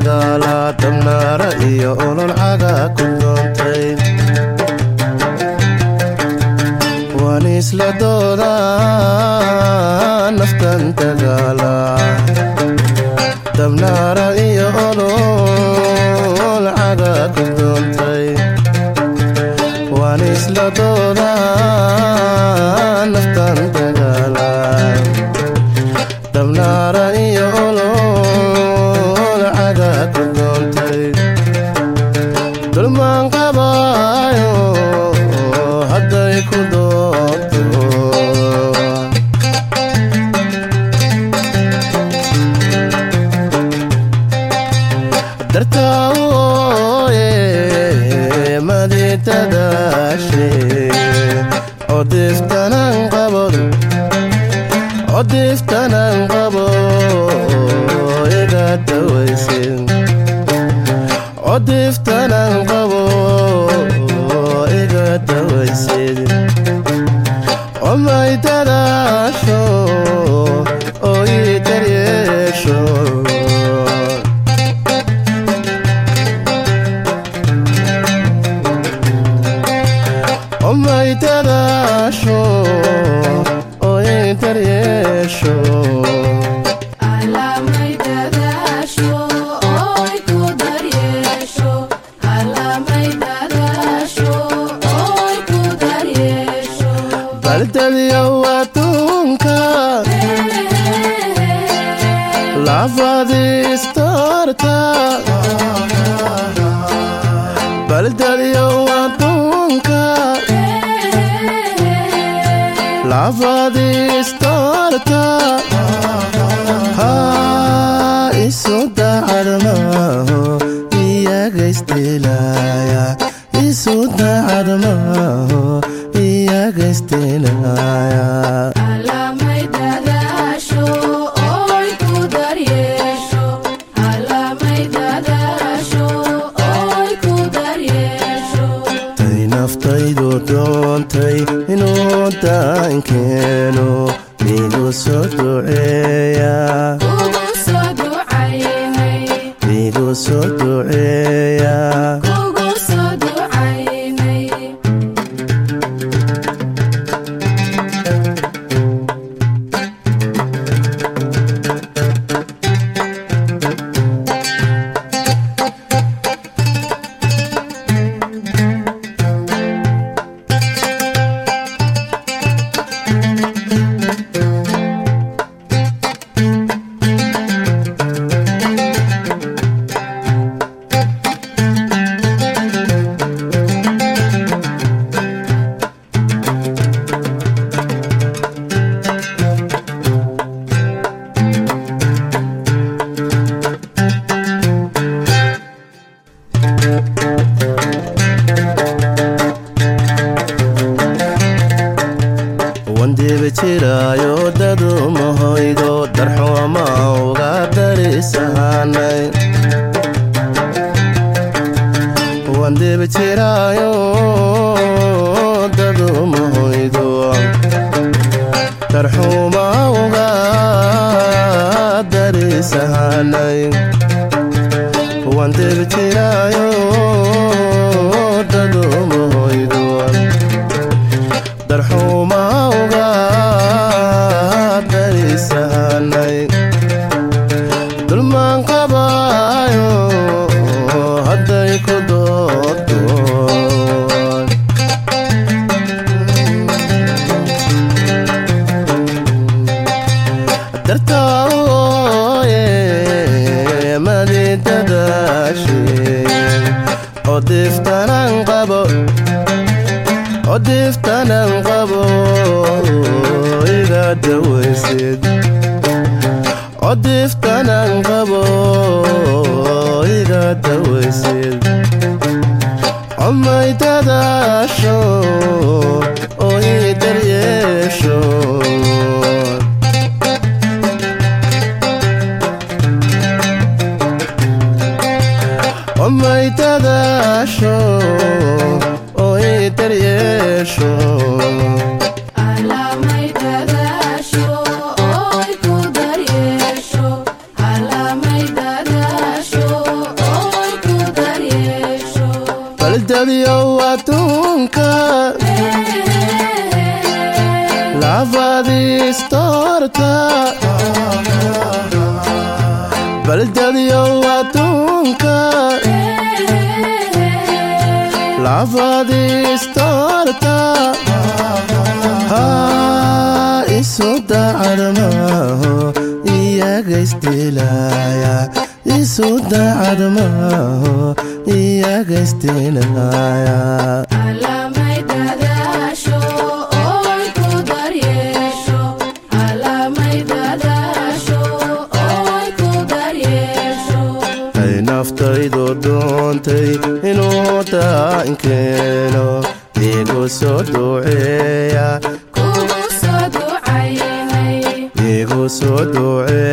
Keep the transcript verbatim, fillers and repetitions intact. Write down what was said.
dagaala dabnaara iyo olol caga ku doontay waan isla dooda naftan dagaala dabnaara iyo olol caga ku doontay waan isla dooda naftan dagaala dabnaara iyo olol caga ku doontay dulmaan qabaayo hadday ku doonto dartaa ooye maditadaashe odiftanan qabo odiftanan qabo iga dawaysin odiftanan qabo iga dawaysin omay dadaasho oo ii daryeesho omay dadaasho oo ii daryeesho baldadiyow adduunka lafadiistorta baldadiyow adduunka lafadiistorta ha isu dacadmaho iyagaystilaya isu dacadmaho iyagaystilaya alamay dadaasho oy ku daryeesho alamay dadaasho oy ku daryeesho tay naftaydu doontay inuu daankeeno migu soo duceeya ugu soo ducaynay migu soo duceeya ugu soo ducaynay wandiba jiraayo dadu mahoydo darxuma uga darisahanay wandiba jiraayo dadu mahoydo darxuma uga darisahanay wandiba jiraayo dadu mahoydo darxuma uga darisahanay dulmaan qabaayo hadday ku doonto dartaa ooye maditadaashe odiftanan qabo odiftanan qabo iga dawaysid odiftanan qabo iga dawaysid omay dadaasho oo ii daryeesho omay dadaasho oo ii daryeesho alamay dadaasho oy ku daryeesho alamay dadaasho baldadiyo adduunka labadiistorta baldadiyo adduunka labadiistorta ha isu dacadmaho iyaga isdilaya isu dacadmaho iyaga isdilaya alamay dadaasho oy ku daryeesho alamay dadaasho oy ku daryeesho ay naftaydu doontay inuu daankeeno igu soo duceeya kugu soo ducaynay igu soo duceeya